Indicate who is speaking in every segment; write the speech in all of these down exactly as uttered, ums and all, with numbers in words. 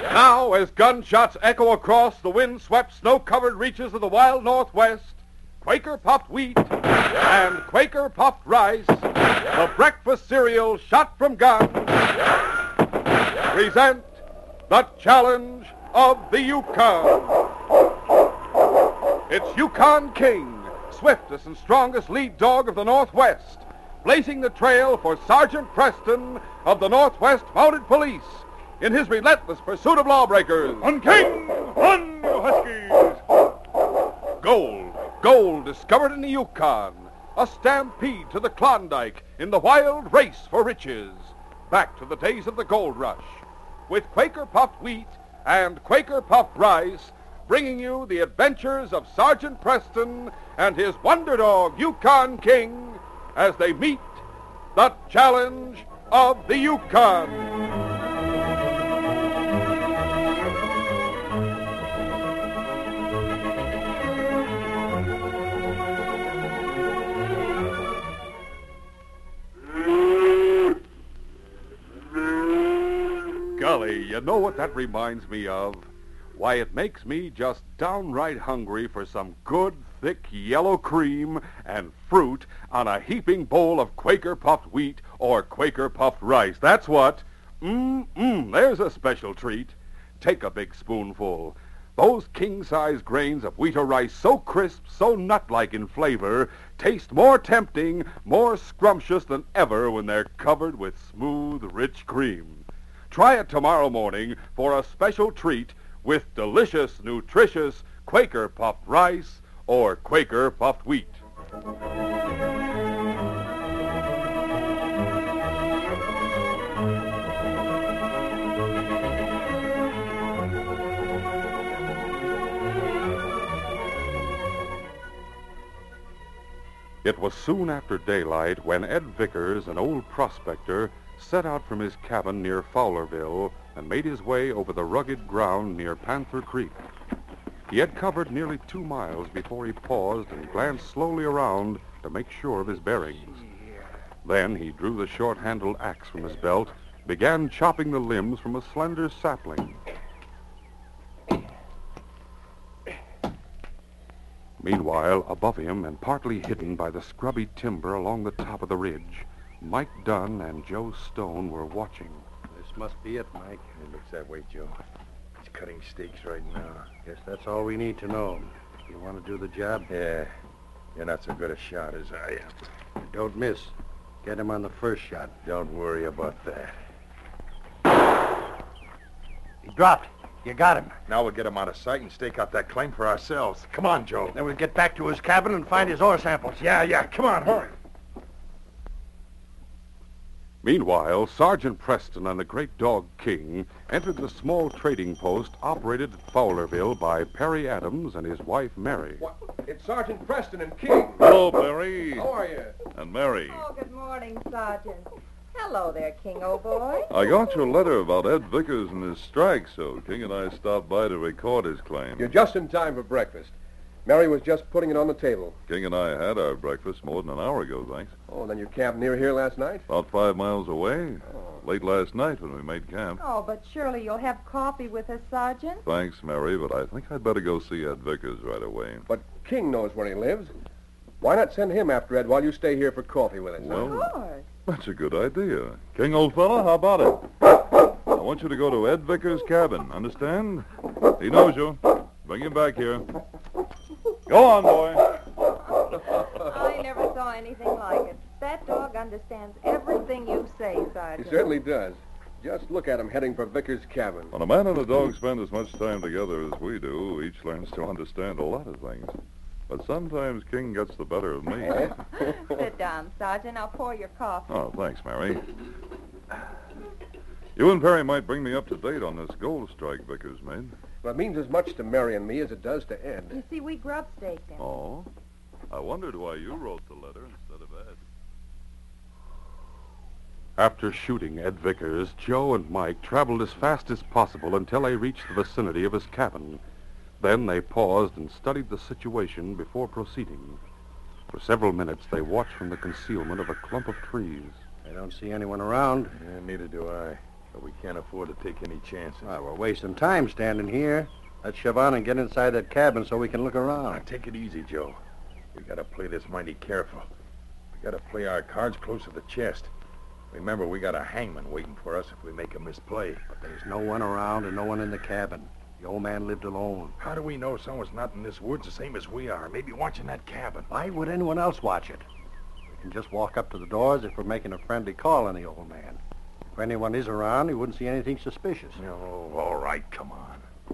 Speaker 1: Now, as gunshots echo across the wind-swept, snow-covered reaches of the wild Northwest, Quaker Puffed Wheat and Quaker Puffed Rice, the breakfast cereal shot from guns, present the challenge of the Yukon. It's Yukon King, swiftest and strongest lead dog of the Northwest, blazing the trail for Sergeant Preston of the Northwest Mounted Police in his relentless pursuit of lawbreakers.
Speaker 2: On King! Run, you Huskies!
Speaker 1: Gold, gold discovered in the Yukon. A stampede to the Klondike in the wild race for riches. Back to the days of the gold rush. With Quaker Puffed Wheat and Quaker Puffed Rice, bringing you the adventures of Sergeant Preston and his wonder dog, Yukon King, as they meet the challenge of the Yukon. Golly, you know what that reminds me of? Why, it makes me just downright hungry for some good, thick yellow cream and fruit on a heaping bowl of Quaker Puffed Wheat or Quaker Puffed Rice. That's what. Mmm, there's a special treat. Take a big spoonful. Those king-size grains of wheat or rice, so crisp, so nut-like in flavor, taste more tempting, more scrumptious than ever when they're covered with smooth, rich cream. Try it tomorrow morning for a special treat with delicious, nutritious Quaker Puffed Rice or Quaker Puffed Wheat. It was soon after daylight when Ed Vickers, an old prospector, set out from his cabin near Fowlerville and made his way over the rugged ground near Panther Creek. He had covered nearly two miles before he paused and glanced slowly around to make sure of his bearings. Then he drew the short-handled axe from his belt, began chopping the limbs from a slender sapling. Meanwhile, above him and partly hidden by the scrubby timber along the top of the ridge, Mike Dunn and Joe Stone were watching.
Speaker 3: This must be it, Mike.
Speaker 2: It looks that way, Joe. He's cutting stakes right now.
Speaker 3: Guess that's all we need to know. You want to do the job?
Speaker 2: Yeah. You're not so good a shot as I am.
Speaker 3: Don't miss. Get him on the first shot.
Speaker 2: Don't worry about that.
Speaker 3: He dropped. You got him.
Speaker 2: Now we'll get him out of sight and stake out that claim for ourselves. Come on, Joe.
Speaker 3: Then we'll get back to his cabin and find his ore samples.
Speaker 2: Yeah, yeah. Come on, hurry.
Speaker 1: Meanwhile, Sergeant Preston and the great dog King entered the small trading post operated at Fowlerville by Perry Adams and his wife, Mary.
Speaker 4: What? It's Sergeant Preston and King.
Speaker 5: Hello, Perry.
Speaker 4: How are you?
Speaker 5: And Mary.
Speaker 6: Oh, good morning, Sergeant. Hello there, King, old boy.
Speaker 5: I got your letter about Ed Vickers and his strike, so King and I stopped by to record his claim.
Speaker 4: You're just in time for breakfast. Mary was just putting it on the table.
Speaker 5: King and I had our breakfast more than an hour ago, thanks.
Speaker 4: Oh, then you camped near here last night?
Speaker 5: About five miles away.
Speaker 4: Oh.
Speaker 5: Late last night when we made camp.
Speaker 6: Oh, but surely you'll have coffee with us, Sergeant.
Speaker 5: Thanks, Mary, but I think I'd better go see Ed Vickers right away.
Speaker 4: But King knows where he lives. Why not send him after Ed while you stay here for coffee with us?
Speaker 5: Well,
Speaker 6: Of course.
Speaker 5: that's a good idea. King, old fella, how about it? I want you to go to Ed Vickers' cabin, understand? He knows you. Bring him back here. Go on, boy.
Speaker 6: I never saw anything like it. That dog understands everything you say,
Speaker 4: He
Speaker 6: Sergeant.
Speaker 4: certainly does. Just look at him heading for Vickers' cabin.
Speaker 5: When a man and a dog spend as much time together as we do, each learns to understand a lot of things. But sometimes King gets the better of me.
Speaker 6: Sit down, Sergeant. I'll pour your coffee.
Speaker 5: Oh, thanks, Mary. You and Perry might bring me up to date on this gold strike Vickers made.
Speaker 4: Well, it means as much to Mary and me as it does to Ed.
Speaker 6: You see, we grub staked him.
Speaker 5: Oh? I wondered why you wrote the letter instead of Ed.
Speaker 1: After shooting Ed Vickers, Joe and Mike traveled as fast as possible until they reached the vicinity of his cabin. Then they paused and studied the situation before proceeding. For several minutes, they watched from the concealment of a clump of trees.
Speaker 3: I don't see anyone around.
Speaker 2: Yeah, neither do I. But we can't afford to take any chances.
Speaker 3: Well, we're wasting time standing here. Let's shove on and get inside that cabin so we can look
Speaker 2: Now,
Speaker 3: around.
Speaker 2: take it easy, Joe. We gotta play this mighty careful. We gotta play our cards close to the chest. Remember, we got a hangman waiting for us if we make a misplay.
Speaker 3: There's no one around and no one in the cabin. The old man lived alone.
Speaker 2: How do we know someone's not in this woods the same as we are? Maybe watching that cabin.
Speaker 3: Why would anyone else watch it? We can just walk up to the doors if we're making a friendly call on the old man. If anyone is around, he wouldn't see anything suspicious.
Speaker 2: Oh, all right, come on.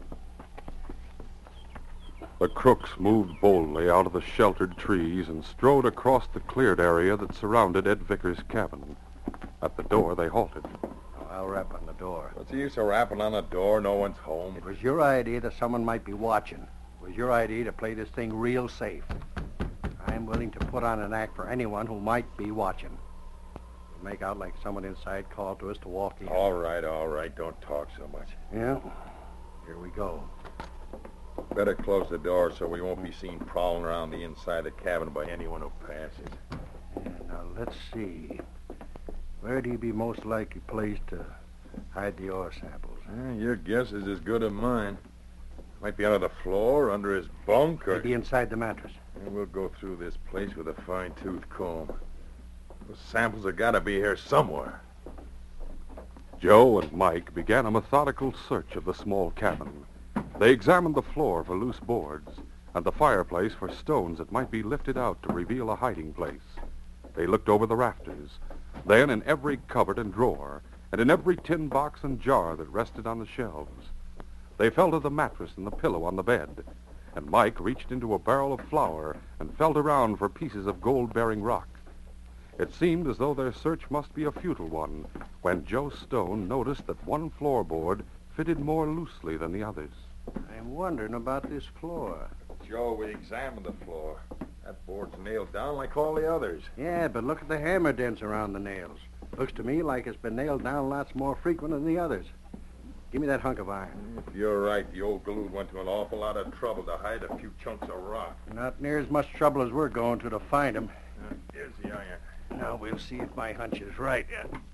Speaker 1: The crooks moved boldly out of the sheltered trees and strode across the cleared area that surrounded Ed Vickers' cabin. At the door, they halted.
Speaker 3: Oh, I'll rap on the door.
Speaker 2: What's the use of rapping on the door? No one's home.
Speaker 3: It was your idea that someone might be watching. It was your idea to play this thing real safe. I'm willing to put on an act for anyone who might be watching. We'll make out like someone inside called to us to walk in.
Speaker 2: All right, all right. Don't talk so much.
Speaker 3: Yeah? Here we go.
Speaker 2: Better close the door so we won't be seen prowling around the inside of the cabin by anyone who passes.
Speaker 3: Yeah, now, let's see. Where'd he be most likely placed to hide the ore samples?
Speaker 2: Eh, your guess is as good as mine. Might be under the floor, under his bunk, or...
Speaker 3: Maybe inside the mattress.
Speaker 2: And we'll go through this place with a fine-tooth comb. Those samples have got to be here somewhere.
Speaker 1: Joe and Mike began a methodical search of the small cabin. They examined the floor for loose boards and the fireplace for stones that might be lifted out to reveal a hiding place. They looked over the rafters, then in every cupboard and drawer, and in every tin box and jar that rested on the shelves. They felt of the mattress and the pillow on the bed, and Mike reached into a barrel of flour and felt around for pieces of gold-bearing rock. It seemed as though their search must be a futile one when Joe Stone noticed that one floorboard fitted more loosely than the others.
Speaker 3: I'm wondering about this floor.
Speaker 2: Joe, we examined the floor. That board's nailed down like all the others.
Speaker 3: Yeah, but look at the hammer dents around the nails. Looks to me like it's been nailed down lots more frequent than the others. Give me that hunk of iron.
Speaker 2: If you're right, the old galoot went to an awful lot of trouble to hide a few chunks of rock.
Speaker 3: Not near as much trouble as we're going to to find him.
Speaker 2: Uh, here's the iron.
Speaker 3: Now we'll see if my hunch is right.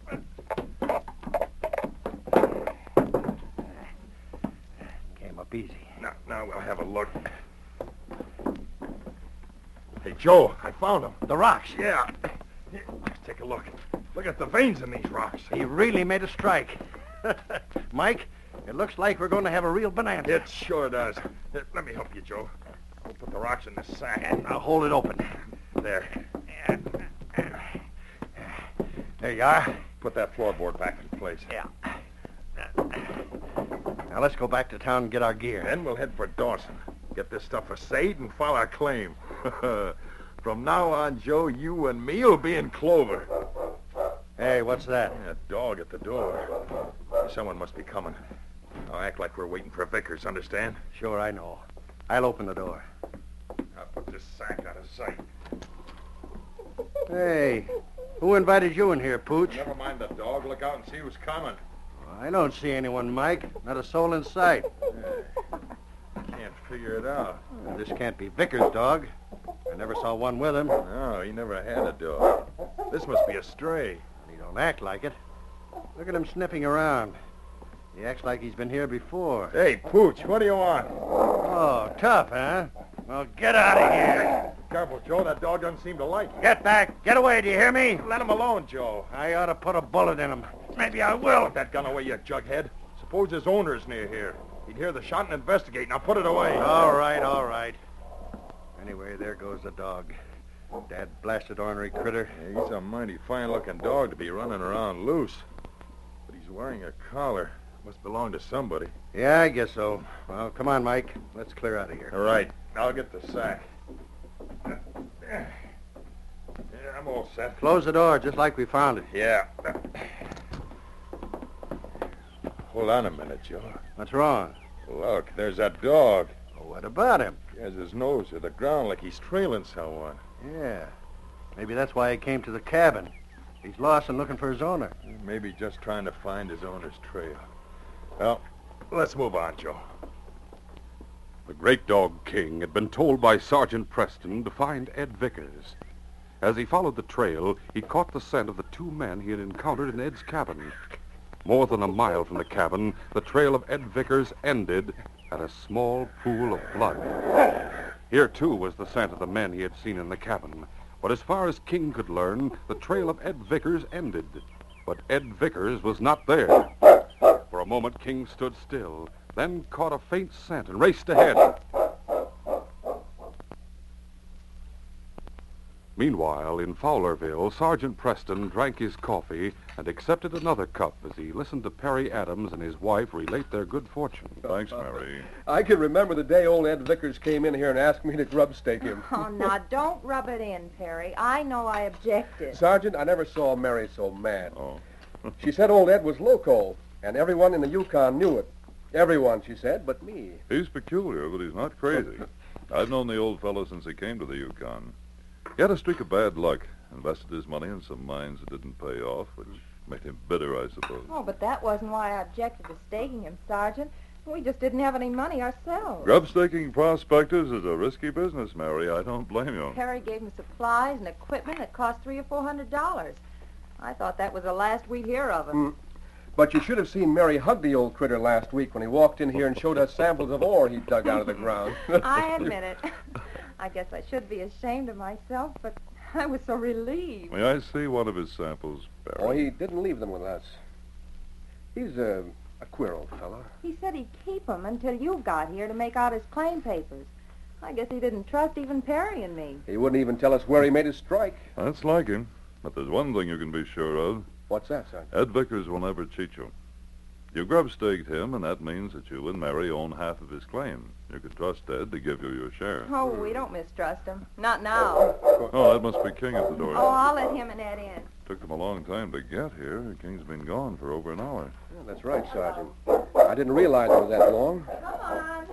Speaker 3: Came up easy.
Speaker 2: Now, now we'll have a look. Hey, Joe, I found them.
Speaker 3: The rocks.
Speaker 2: Yeah. Here, let's take a look. Look at the veins in these rocks.
Speaker 3: He really made a strike. Mike, it looks like we're going to have a real bonanza.
Speaker 2: It sure does. Here, let me help you, Joe. I'll put the rocks in this sack.
Speaker 3: And I'll hold it open.
Speaker 2: There.
Speaker 3: There you are.
Speaker 2: Put that floorboard back in place.
Speaker 3: Yeah. Now let's go back to town and get our gear.
Speaker 2: Then we'll head for Dawson. Get this stuff assayed and file our claim. From now on, Joe, you and me'll be in clover.
Speaker 3: Hey, what's that?
Speaker 2: A dog at the door. Someone must be coming. I'll act like we're waiting for Vickers, understand?
Speaker 3: Sure, I know. I'll open the door.
Speaker 2: I'll put this sack out of sight.
Speaker 3: Hey, who invited you in here, Pooch?
Speaker 2: Never mind the dog. Look out and see who's coming.
Speaker 3: I don't see anyone, Mike. Not a soul in sight.
Speaker 2: Can't figure it out.
Speaker 3: Well, this can't be Vickers' dog. I never saw one with him.
Speaker 2: No, he never had a dog. This must be a stray.
Speaker 3: He don't act like it. Look at him sniffing around. He acts like he's been here before.
Speaker 2: Hey, Pooch, what do you want?
Speaker 3: Oh, tough, huh? Well, get out of here.
Speaker 2: Careful, Joe. That dog doesn't seem to like you.
Speaker 3: Get back. Get away, do you hear me?
Speaker 2: Let him alone, Joe.
Speaker 3: I ought to put a bullet in him. Maybe I will.
Speaker 2: Put that gun away, you jughead. Suppose his owner's near here. He'd hear the shot and investigate. Now put it away.
Speaker 3: All right, all right. Anyway, there goes the dog. Dad blasted ornery critter.
Speaker 2: Yeah, he's a mighty fine-looking dog to be running around loose. But he's wearing a collar. Must belong to somebody.
Speaker 3: Yeah, I guess so. Well, come on, Mike. Let's clear out of here.
Speaker 2: All right. I'll get the sack. Yeah, I'm all set.
Speaker 3: Close the door just like we found it.
Speaker 2: Yeah. Hold on a minute, Joe.
Speaker 3: What's wrong?
Speaker 2: Look, there's that dog.
Speaker 3: Oh, what about him?
Speaker 2: He has his nose to the ground like he's trailing someone.
Speaker 3: Yeah. Maybe that's why he came to the cabin. He's lost and looking for his owner.
Speaker 2: Maybe just trying to find his owner's trail. Well, let's move on, Joe.
Speaker 1: The Great Dog King had been told by Sergeant Preston to find Ed Vickers. As he followed the trail, he caught the scent of the two men he had encountered in Ed's cabin. More than a mile from the cabin, the trail of Ed Vickers ended at a small pool of blood. Here, too, was the scent of the men he had seen in the cabin. But as far as King could learn, the trail of Ed Vickers ended. But Ed Vickers was not there. For a moment, King stood still, then caught a faint scent and raced ahead. Meanwhile, in Fowlerville, Sergeant Preston drank his coffee and accepted another cup as he listened to Perry Adams and his wife relate their good fortune.
Speaker 5: Thanks, Mary.
Speaker 4: I can remember the day old Ed Vickers came in here and asked me to grub stake him.
Speaker 6: Oh, now, don't rub it in, Perry. I know I objected.
Speaker 4: Sergeant, I never saw Mary so mad.
Speaker 5: Oh.
Speaker 4: She said old Ed was loco, and everyone in the Yukon knew it. Everyone, she said, but me.
Speaker 5: He's peculiar, but he's not crazy. I've known the old fellow since he came to the Yukon. He had a streak of bad luck, invested his money in some mines that didn't pay off, which made him bitter, I suppose.
Speaker 6: Oh, but that wasn't why I objected to staking him, Sergeant. We just didn't have any money ourselves.
Speaker 5: Grub staking prospectors is a risky business, Mary. I don't blame you.
Speaker 6: Perry gave me supplies and equipment that cost three or four hundred dollars. I thought that was the last we'd hear of him.
Speaker 4: Mm. But you should have seen Mary hug the old critter last week when he walked in here and showed us samples of ore he dug out of the ground.
Speaker 6: I admit it. I guess I should be ashamed of myself, but I was so relieved.
Speaker 5: May I see one of his samples, Barry?
Speaker 4: Oh, he didn't leave them with us. He's a, a queer old fellow.
Speaker 6: He said he'd keep them until you got here to make out his claim papers. I guess he didn't trust even Perry and me.
Speaker 4: He wouldn't even tell us where he made his strike.
Speaker 5: That's like him. But there's one thing you can be sure of.
Speaker 4: What's that, Sergeant?
Speaker 5: Ed Vickers will never cheat you. You grub-staked him, and that means that you and Mary own half of his claim. You can trust Ed to give you your share.
Speaker 6: Oh, we don't mistrust him. Not now.
Speaker 5: Oh, that must be King at the door.
Speaker 6: Oh, I'll let him and Ed in.
Speaker 5: Took them a long time to get here. King's been gone for over an hour.
Speaker 4: Yeah, that's right, Sergeant. I didn't realize it was that long.
Speaker 6: Come on.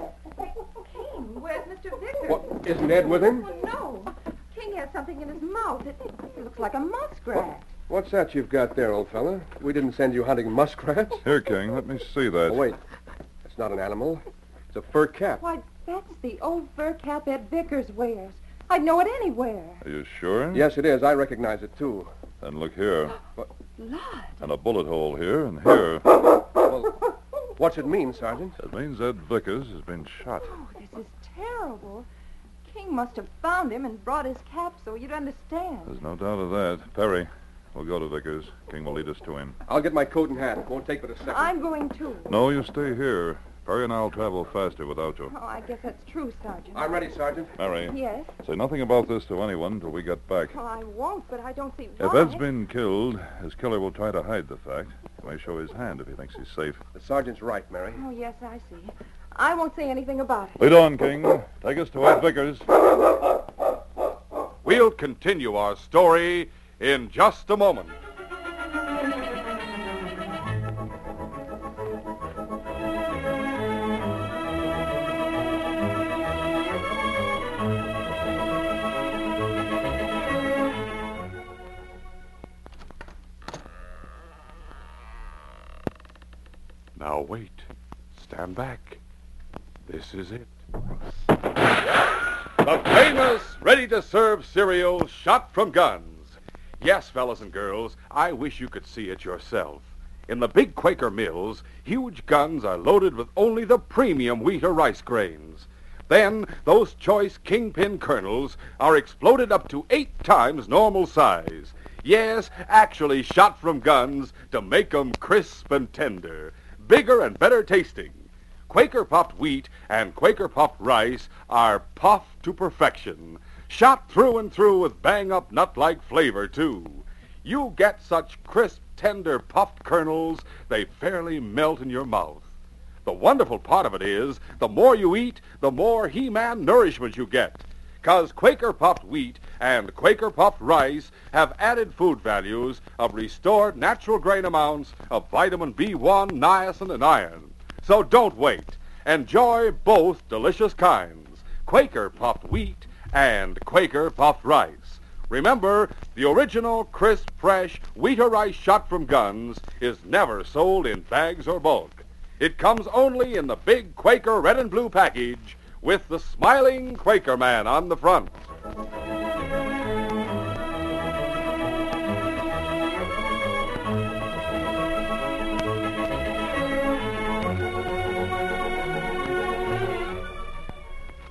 Speaker 6: King, where's Mister Vickers?
Speaker 4: What, isn't Ed with him?
Speaker 6: Oh, no. King has something in his mouth. It, it looks like a muskrat.
Speaker 4: What's that you've got there, old fella? We didn't send you hunting muskrats.
Speaker 5: Here, King, let me see that.
Speaker 4: Oh, wait. That's not an animal. It's a fur cap.
Speaker 6: Why, that's the old fur cap Ed Vickers wears. I'd know it anywhere.
Speaker 5: Are you sure?
Speaker 4: Yes, it is. I recognize it, too.
Speaker 5: And look here.
Speaker 6: Blood.
Speaker 5: And a bullet hole here and here.
Speaker 4: Well, what's it mean, Sergeant?
Speaker 5: It means Ed Vickers has been shot.
Speaker 6: Oh, this is terrible. King must have found him and brought his cap so you'd understand.
Speaker 5: There's no doubt of that. Perry, we'll go to Vickers. King will lead us to him.
Speaker 4: I'll get my coat and hat. Won't take but a second.
Speaker 6: I'm going too.
Speaker 5: No, you stay here. Perry and I'll travel faster without you.
Speaker 6: Oh, I guess that's true, Sergeant.
Speaker 4: I'm ready, Sergeant.
Speaker 5: Mary,
Speaker 6: Yes?
Speaker 5: say nothing about this to anyone until we get back.
Speaker 6: Well, I won't, but I don't see
Speaker 5: If
Speaker 6: why.
Speaker 5: Ed's been killed, his killer will try to hide the fact. He may show his hand if he thinks he's safe.
Speaker 4: The sergeant's right, Mary.
Speaker 6: Oh, yes, I see. I won't say anything about it.
Speaker 5: Lead on, King. Take us to Ed Vickers.
Speaker 1: We'll continue our story in just a moment. Now wait. Stand back. This is it. The famous ready-to-serve cereal shot from guns. Yes, fellas and girls, I wish you could see it yourself. In the big Quaker mills, huge guns are loaded with only the premium wheat or rice grains. Then, those choice kingpin kernels are exploded up to eight times normal size. Yes, actually shot from guns to make 'em crisp and tender, bigger and better tasting. Quaker puffed wheat and Quaker puffed rice are puffed to perfection, shot through and through with bang-up nut-like flavor, too. You get such crisp, tender, puffed kernels, they fairly melt in your mouth. The wonderful part of it is, the more you eat, the more He-Man nourishment you get. 'Cause Quaker puffed wheat and Quaker puffed rice have added food values of restored natural grain amounts of vitamin B one, niacin, and iron. So don't wait. Enjoy both delicious kinds, Quaker puffed wheat and Quaker puffed rice. Remember, the original, crisp, fresh wheat or rice shot from guns is never sold in bags or bulk. It comes only in the big Quaker red and blue package with the smiling Quaker man on the front.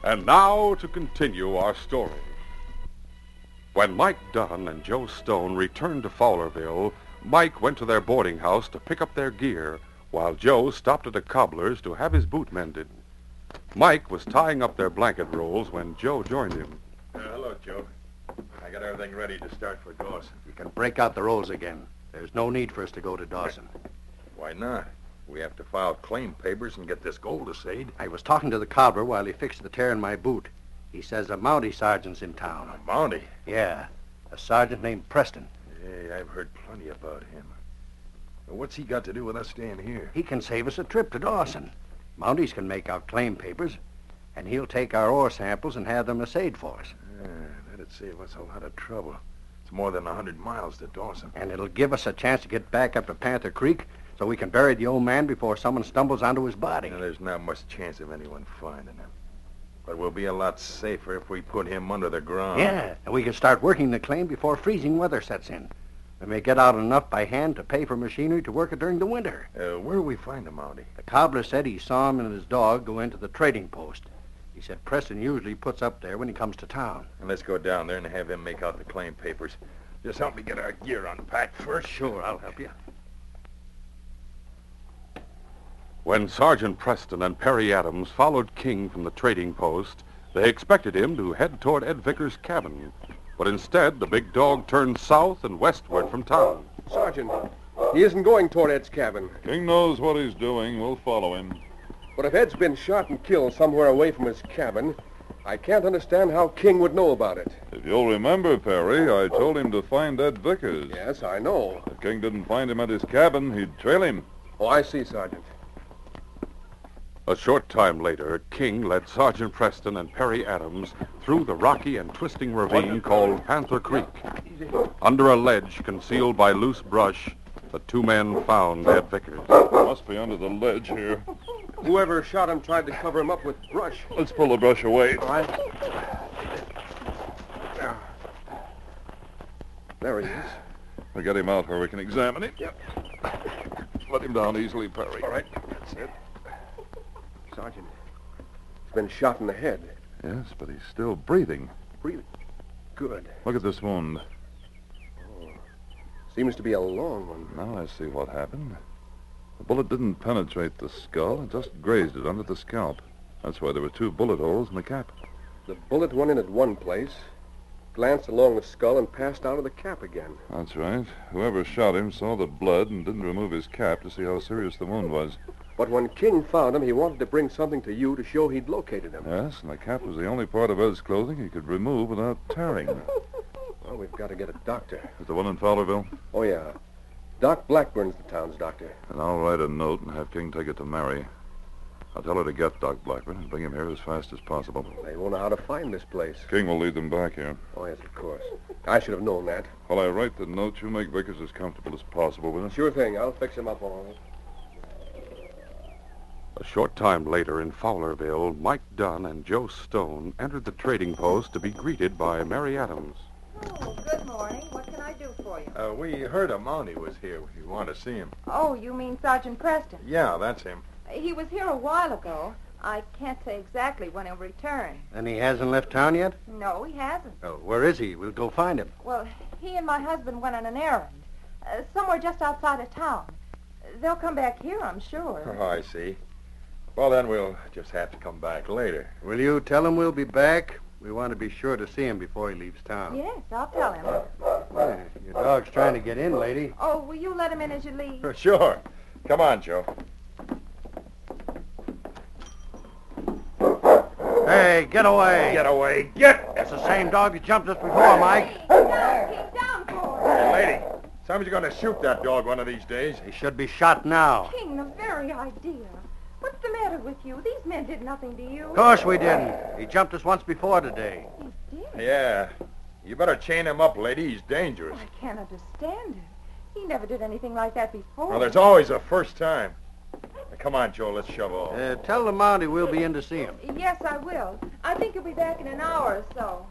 Speaker 1: And now to continue our story. When Mike Dunn and Joe Stone returned to Fowlerville, Mike went to their boarding house to pick up their gear, while Joe stopped at a cobbler's to have his boot mended. Mike was tying up their blanket rolls when Joe joined him.
Speaker 2: Uh, hello, Joe. I got everything ready to start for Dawson.
Speaker 3: You can break out the rolls again. There's no need for us to go to Dawson.
Speaker 2: Why not? We have to file claim papers and get this gold assayed.
Speaker 3: I was talking to the cobbler while he fixed the tear in my boot. He says a Mountie sergeant's in town.
Speaker 2: A Mountie?
Speaker 3: Yeah, a sergeant named Preston.
Speaker 2: Hey, I've heard plenty about him. What's he got to do with us staying here?
Speaker 3: He can save us a trip to Dawson. Mounties can make out claim papers, and he'll take our ore samples and have them assayed for us.
Speaker 2: Yeah, that'd save us a lot of trouble. It's more than a hundred miles to Dawson.
Speaker 3: And it'll give us a chance to get back up to Panther Creek so we can bury the old man before someone stumbles onto his body.
Speaker 2: Now, there's not much chance of anyone finding him. But we'll be a lot safer if we put him under the ground.
Speaker 3: Yeah, and we can start working the claim before freezing weather sets in. We may get out enough by hand to pay for machinery to work it during the winter.
Speaker 2: Uh, where do we find him, Mountie?
Speaker 3: The cobbler said he saw him and his dog go into the trading post. He said Preston usually puts up there when he comes to town.
Speaker 2: And let's go down there and have him make out the claim papers. Just help me get our gear unpacked first.
Speaker 3: Sure, I'll help you.
Speaker 1: When Sergeant Preston and Perry Adams followed King from the trading post, they expected him to head toward Ed Vickers' cabin. But instead, the big dog turned south and westward from town.
Speaker 4: Sergeant, he isn't going toward Ed's cabin.
Speaker 5: King knows what he's doing. We'll follow him.
Speaker 4: But if Ed's been shot and killed somewhere away from his cabin, I can't understand how King would know about it.
Speaker 5: If you'll remember, Perry, I told him to find Ed Vickers.
Speaker 4: Yes, I know.
Speaker 5: If King didn't find him at his cabin, he'd trail him.
Speaker 4: Oh, I see, Sergeant.
Speaker 1: A short time later, King led Sergeant Preston and Perry Adams through the rocky and twisting ravine called Panther Creek. Under a ledge concealed by loose brush, the two men found Ed Vickers.
Speaker 5: Must be under the ledge here.
Speaker 4: Whoever shot him tried to cover him up with brush.
Speaker 5: Let's pull the brush away.
Speaker 4: All right. There he is.
Speaker 5: We'll get him out where we can examine him.
Speaker 4: Yep.
Speaker 5: Let him down easily, Perry.
Speaker 4: All right. That's it. Sergeant, he's been shot in the head.
Speaker 5: Yes, but he's still breathing.
Speaker 4: Breathing. Good.
Speaker 5: Look at this wound.
Speaker 4: Oh, seems to be a long one.
Speaker 5: Now I see what happened. The bullet didn't penetrate the skull. It just grazed it under the scalp. That's why there were two bullet holes in the cap.
Speaker 4: The bullet went in at one place, glanced along the skull, and passed out of the cap again.
Speaker 5: That's right. Whoever shot him saw the blood and didn't remove his cap to see how serious the wound was.
Speaker 4: But when King found him, he wanted to bring something to you to show he'd located him.
Speaker 5: Yes, and the cap was the only part of Ed's clothing he could remove without tearing.
Speaker 4: Well, we've got to get a doctor.
Speaker 5: Is the one in Fowlerville?
Speaker 4: Oh, yeah. Doc Blackburn's the town's doctor.
Speaker 5: And I'll write a note and have King take it to Mary. I'll tell her to get Doc Blackburn and bring him here as fast as possible.
Speaker 4: They won't know how to find this place.
Speaker 5: King will lead them back here.
Speaker 4: Oh, yes, of course. I should have known that.
Speaker 5: While I write the note, you make Vickers as comfortable as possible with us.
Speaker 4: Sure thing. I'll fix him up all right.
Speaker 1: A short time later in Fowlerville, Mike Dunn and Joe Stone entered the trading post to be greeted by Mary Adams.
Speaker 6: Oh, good morning. What can I do for you?
Speaker 2: Uh, we heard a Mountie was here. We want to see him.
Speaker 6: Oh, you mean Sergeant Preston?
Speaker 2: Yeah, that's him.
Speaker 6: He was here a while ago. I can't say exactly when he'll return.
Speaker 3: And he hasn't left town yet?
Speaker 6: No, he hasn't.
Speaker 3: Oh, where is he? We'll go find him.
Speaker 6: Well, he and my husband went on an errand. Uh, somewhere just outside of town. They'll come back here, I'm sure.
Speaker 2: Oh, I see. Well, then we'll just have to come back later.
Speaker 3: Will you tell him we'll be back? We want to be sure to see him before he leaves town.
Speaker 6: Yes, I'll tell him.
Speaker 3: Hey, your dog's trying to get in, lady.
Speaker 6: Oh, will you let him in as you leave?
Speaker 2: Sure. Come on, Joe.
Speaker 3: Hey, get away.
Speaker 2: Get away. Get!
Speaker 3: That's the same dog that jumped us before, Mike.
Speaker 6: Down, keep down for
Speaker 2: Hey, lady, somebody's going to shoot that dog one of these days.
Speaker 3: He should be shot now.
Speaker 6: King, the very idea. What's the matter with you? These men did nothing to you.
Speaker 3: Of course we didn't. He jumped us once before today.
Speaker 6: He did?
Speaker 2: Yeah. You better chain him up, lady. He's dangerous.
Speaker 6: I can't understand it. He never did anything like that before.
Speaker 2: Well, there's always a first time. Now, come on, Joe. Let's shove off.
Speaker 3: Uh, tell the Mountie we'll be in to see him.
Speaker 6: Yes, I will. I think he'll be back in an hour or so.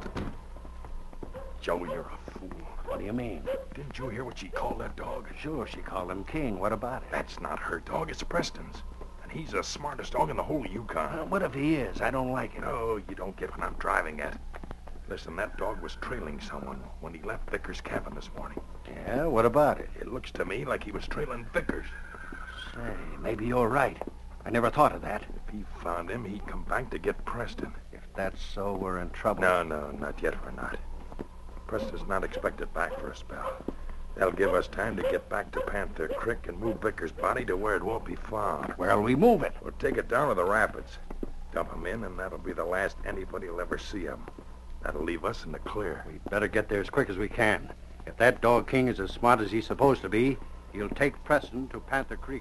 Speaker 2: Joe, you're a fool.
Speaker 3: What do you mean?
Speaker 2: Didn't you hear what she called that dog?
Speaker 3: Sure, she called him King. What about it?
Speaker 2: That's not her dog. It's Preston's. And He's the smartest dog in the whole Yukon.
Speaker 3: Uh, what if he is? I don't like it.
Speaker 2: No, you don't get what I'm driving at. Listen, that dog was trailing someone when he left Vickers' cabin this morning.
Speaker 3: Yeah, what about it?
Speaker 2: It looks to me like he was trailing Vickers.
Speaker 3: Say, maybe you're right. I never thought of that.
Speaker 2: If he found him, he'd come back to get Preston.
Speaker 3: If that's so, we're in trouble.
Speaker 2: No, no, not yet we're not. Preston's not expected back for a spell. That'll give us time to get back to Panther Creek and move Vickers' body to where it won't be found.
Speaker 3: Where'll we move it?
Speaker 2: We'll take it down to the rapids, dump him in, and that'll be the last anybody will ever see him. That'll leave us in the clear.
Speaker 3: We'd better get there as quick as we can. If that dog king is as smart as he's supposed to be, he'll take Preston to Panther Creek.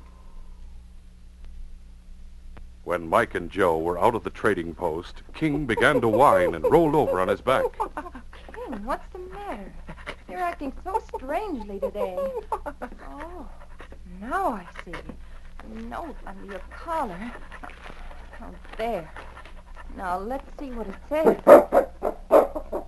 Speaker 1: When Mike and Joe were out of the trading post, King began to whine and rolled over on his back.
Speaker 6: King, what's the matter? You're acting so strangely today. Oh, now I see. The note under your collar. Oh, there. Now, let's see what it says.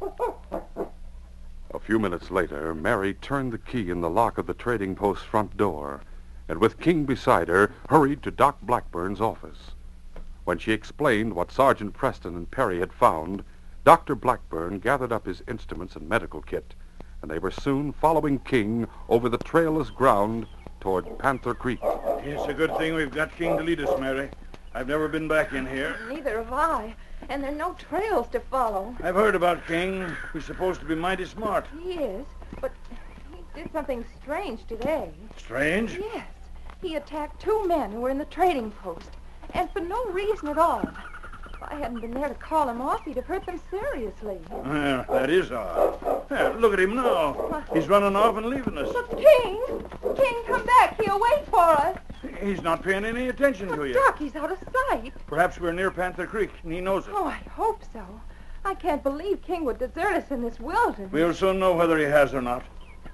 Speaker 1: A few minutes later, Mary turned the key in the lock of the trading post front door, and with King beside her, hurried to Doc Blackburn's office. When she explained what Sergeant Preston and Perry had found, Doctor Blackburn gathered up his instruments and medical kit, and they were soon following King over the trailless ground toward Panther Creek.
Speaker 7: It's a good thing we've got King to lead us, Mary. I've never been back in here.
Speaker 6: Neither have I. And there are no trails to follow.
Speaker 7: I've heard about King. He's supposed to be mighty smart.
Speaker 6: He is, but he did something strange today.
Speaker 7: Strange?
Speaker 6: Yes. He attacked two men who were in the trading post, and for no reason at all. If I hadn't been there to call him off, he'd have hurt them seriously.
Speaker 7: Well, that is odd. Yeah, look at him now. He's running off and leaving us.
Speaker 6: But King! King, come back. He'll wait for us.
Speaker 7: He's not paying any attention to you.
Speaker 6: Doc, he's out of sight.
Speaker 7: Perhaps we're near Panther Creek, and he knows it.
Speaker 6: Oh, I hope so. I can't believe King would desert us in this wilderness.
Speaker 7: We'll soon know whether he has or not.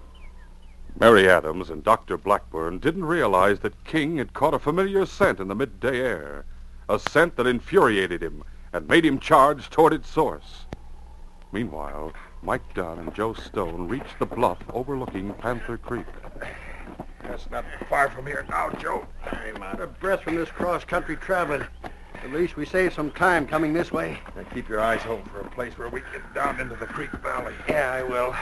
Speaker 1: Mary Adams and Doctor Blackburn didn't realize that King had caught a familiar scent in the midday air, a scent that infuriated him and made him charge toward its source. Meanwhile, Mike Dunn and Joe Stone reached the bluff overlooking Panther Creek.
Speaker 2: That's not far from here now, Joe.
Speaker 3: I'm out of breath from this cross-country traveling. At least we saved some time coming this way.
Speaker 2: Now keep your eyes open for a place where we can get down into the creek valley.
Speaker 3: Yeah, I will.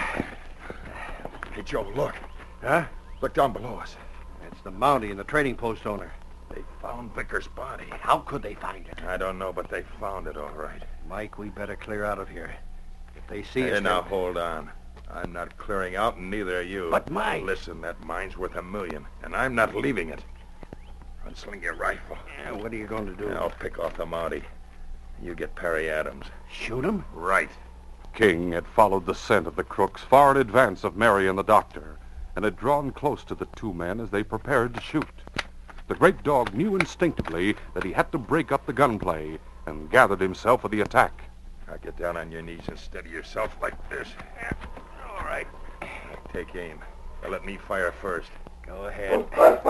Speaker 2: Hey, Joe, look.
Speaker 3: Huh?
Speaker 2: Look down below us.
Speaker 3: It's the Mountie and the trading post owner.
Speaker 2: They found Vickers' body.
Speaker 3: How could they find it?
Speaker 2: I don't know, but they found it all right.
Speaker 3: Mike, we better clear out of here. If they see
Speaker 2: Hey,
Speaker 3: us...
Speaker 2: now,
Speaker 3: they'll-
Speaker 2: hold on. I'm not clearing out, and neither are you.
Speaker 3: But, Mike...
Speaker 2: Listen, that mine's worth a million, and I'm not leaving it. Unsling your rifle.
Speaker 3: Yeah, what are you going to do?
Speaker 2: I'll pick off the Mountie. You get Perry Adams.
Speaker 3: Shoot him?
Speaker 2: Right.
Speaker 1: King had followed the scent of the crooks far in advance of Mary and the doctor, and had drawn close to the two men as they prepared to shoot. The great dog knew instinctively that he had to break up the gunplay, and gathered himself for the attack.
Speaker 2: Now get down on your knees and steady yourself like this. All right. Now take aim. Now let me fire first.
Speaker 3: Go ahead.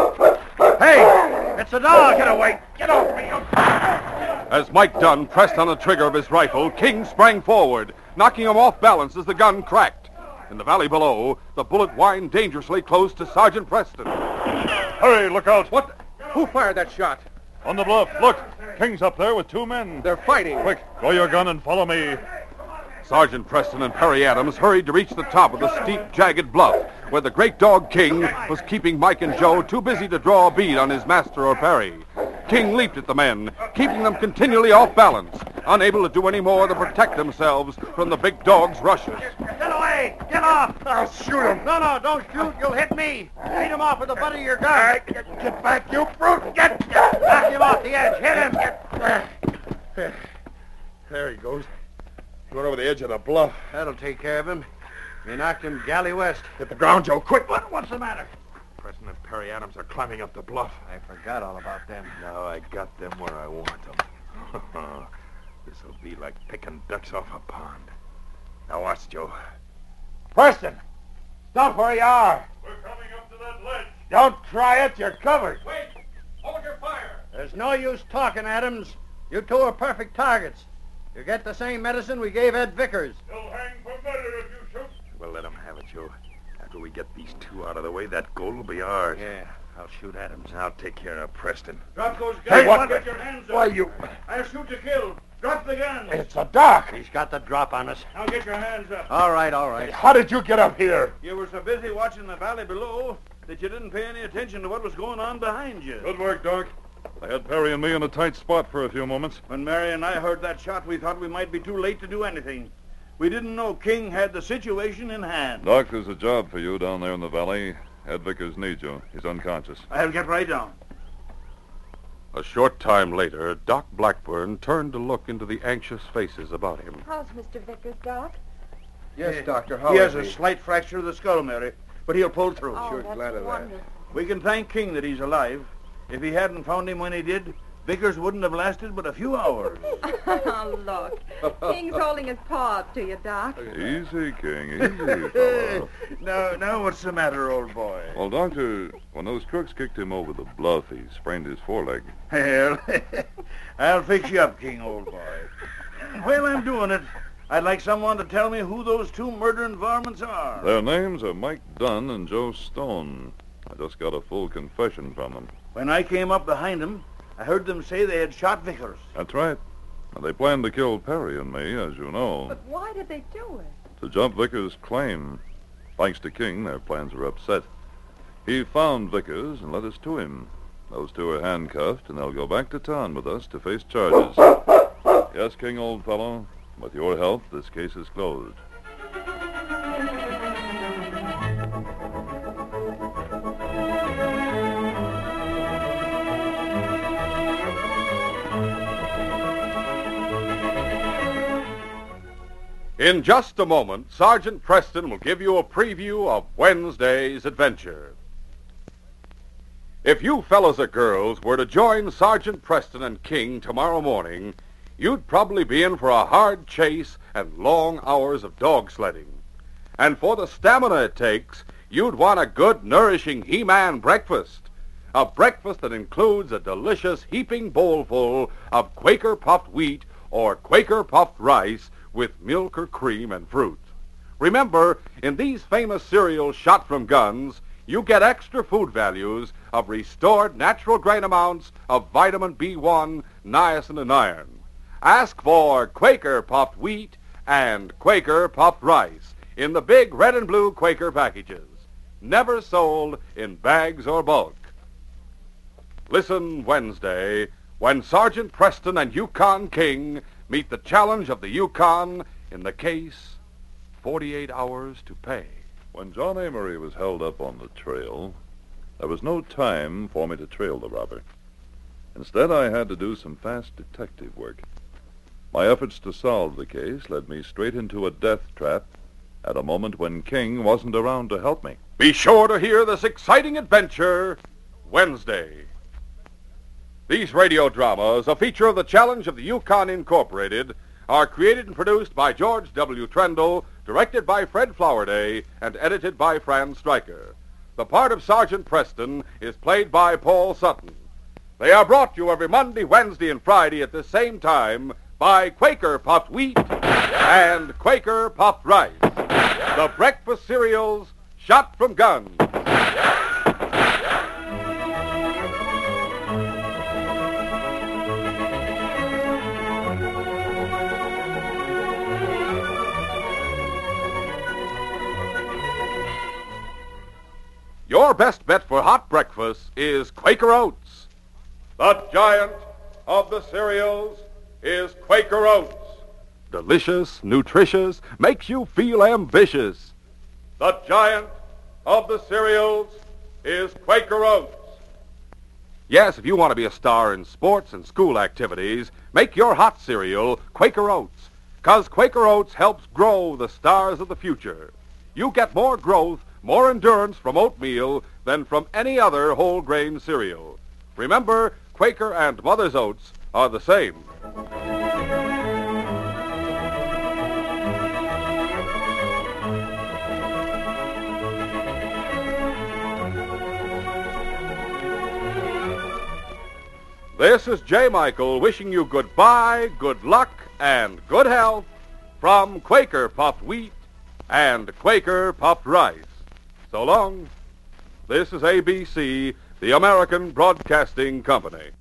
Speaker 3: Hey! It's a dog! Get away! Get off me!
Speaker 1: As Mike Dunn pressed on the trigger of his rifle, King sprang forward, knocking him off balance as the gun cracked. In the valley below, the bullet whined dangerously close to Sergeant Preston.
Speaker 5: Hurry, look out.
Speaker 4: What? Who fired that shot?
Speaker 5: On the bluff. Look, King's up there with two men.
Speaker 4: They're fighting.
Speaker 5: Quick, throw your gun and follow me.
Speaker 1: Sergeant Preston and Perry Adams hurried to reach the top of the steep, jagged bluff, where the great dog King was keeping Mike and Joe too busy to draw a bead on his master or Perry. King leaped at the men, keeping them continually off balance, unable to do any more than protect themselves from the big dog's rushes.
Speaker 3: Get away! Get off!
Speaker 2: I'll shoot him.
Speaker 3: No, no, don't shoot. You'll hit me. Beat him off with the butt of your gun.
Speaker 2: All right, get, get back, you brute. Get, get.
Speaker 3: Knock him off the edge. Hit him.
Speaker 2: There. There he goes. He went over the edge of the bluff.
Speaker 3: That'll take care of him. We knocked him galley west.
Speaker 2: Hit the ground, Joe, quick. What, what's the matter? Preston and Perry Adams are climbing up the bluff.
Speaker 3: I forgot all about them.
Speaker 2: Now I got them where I want them. This'll be like picking ducks off a pond. Now watch, Joe. Preston! Stop where you are!
Speaker 5: We're coming up to that ledge.
Speaker 2: Don't try it, you're covered.
Speaker 1: Wait! Hold your fire!
Speaker 3: There's no use talking, Adams. You two are perfect targets. You get the same medicine we gave Ed Vickers.
Speaker 5: He'll hang for murder if you shoot.
Speaker 2: Well, let him have it, Joe. After we get these two out of the way, that gold will be ours.
Speaker 3: Yeah,
Speaker 2: I'll shoot Adams. I'll take care of Preston.
Speaker 7: Drop those guns.
Speaker 2: Hey, what?
Speaker 7: Get your hands up.
Speaker 2: Why, you...
Speaker 7: I'll shoot to kill. Drop the guns.
Speaker 2: It's a doc.
Speaker 3: He's got the drop on us.
Speaker 7: Now get your hands up.
Speaker 3: All right, all right.
Speaker 2: How did you get up here?
Speaker 7: You were so busy watching the valley below that you didn't pay any attention to what was going on behind you.
Speaker 5: Good work, Doc. They had Perry and me in a tight spot for a few moments.
Speaker 7: When Mary and I heard that shot, we thought we might be too late to do anything. We didn't know King had the situation in hand.
Speaker 5: Doc, there's a job for you down there in the valley. Ed Vickers needs you. He's unconscious.
Speaker 7: I'll get right down.
Speaker 1: A short time later, Doc Blackburn turned to look into the anxious faces about him.
Speaker 6: How's Mister Vickers, Doc?
Speaker 4: Yes, Doctor, how
Speaker 7: He has
Speaker 4: is
Speaker 7: a
Speaker 4: he?
Speaker 7: slight fracture of the skull, Mary, but he'll pull through.
Speaker 6: Oh,
Speaker 4: sure
Speaker 6: that's
Speaker 4: glad of that.
Speaker 6: wonderful.
Speaker 7: We can thank King that he's alive. If he hadn't found him when he did, Vickers wouldn't have lasted but a few hours.
Speaker 6: Oh, look. King's holding his paw up to you, Doc.
Speaker 5: Easy, King. Easy, fellow.
Speaker 7: now, now, what's the matter, old boy?
Speaker 5: Well, Doctor, when those crooks kicked him over the bluff, he sprained his foreleg.
Speaker 7: Well, I'll fix you up, King, old boy. While I'm doing it, I'd like someone to tell me who those two murdering varmints are.
Speaker 5: Their names are Mike Dunn and Joe Stone. I just got a full confession from them.
Speaker 7: When I came up behind them, I heard them say they had shot Vickers.
Speaker 5: That's right. Now, they planned to kill Perry and me, as you know,
Speaker 6: But why did they do it?
Speaker 5: to jump Vickers' claim. Thanks to King, their plans were upset. He found Vickers and led us to him. Those two are handcuffed, and they'll go back to town with us to face charges. Yes, King, old fellow. With your help, this case is closed.
Speaker 1: In just a moment, Sergeant Preston will give you a preview of Wednesday's adventure. If you fellows or girls were to join Sergeant Preston and King tomorrow morning, you'd probably be in for a hard chase and long hours of dog sledding. And for the stamina it takes, you'd want a good, nourishing He-Man breakfast. A breakfast that includes a delicious heaping bowlful of Quaker puffed wheat or Quaker puffed rice with milk or cream and fruit. Remember, in these famous cereals shot from guns, you get extra food values of restored natural grain amounts of vitamin B one, niacin, and iron. Ask for Quaker puffed wheat and Quaker puffed rice in the big red and blue Quaker packages. Never sold in bags or bulk. Listen Wednesday when Sergeant Preston and Yukon King meet the challenge of the Yukon in the case forty-eight hours to pay.
Speaker 5: When John Amory was held up on the trail, there was no time for me to trail the robber. Instead, I had to do some fast detective work. My efforts to solve the case led me straight into a death trap at a moment when King wasn't around to help me.
Speaker 1: Be sure to hear this exciting adventure Wednesday. These radio dramas, a feature of the Challenge of the Yukon Incorporated, are created and produced by George W. Trendle, directed by Fred Flowerday, and edited by Fran Stryker. The part of Sergeant Preston is played by Paul Sutton. They are brought to you every Monday, Wednesday, and Friday at the same time by Quaker Puffed Wheat and Quaker Puffed Rice, the breakfast cereals shot from guns. Your best bet for hot breakfast is Quaker Oats. The giant of the cereals is Quaker Oats. Delicious, nutritious, makes you feel ambitious. The giant of the cereals is Quaker Oats. Yes, if you want to be a star in sports and school activities, make your hot cereal Quaker Oats, because Quaker Oats helps grow the stars of the future. You get more growth, more endurance from oatmeal than from any other whole grain cereal. Remember, Quaker and Mother's Oats are the same. This is J. Michael wishing you goodbye, good luck, and good health from Quaker Puffed Wheat and Quaker Puffed Rice. So long. This is A B C The American Broadcasting Company.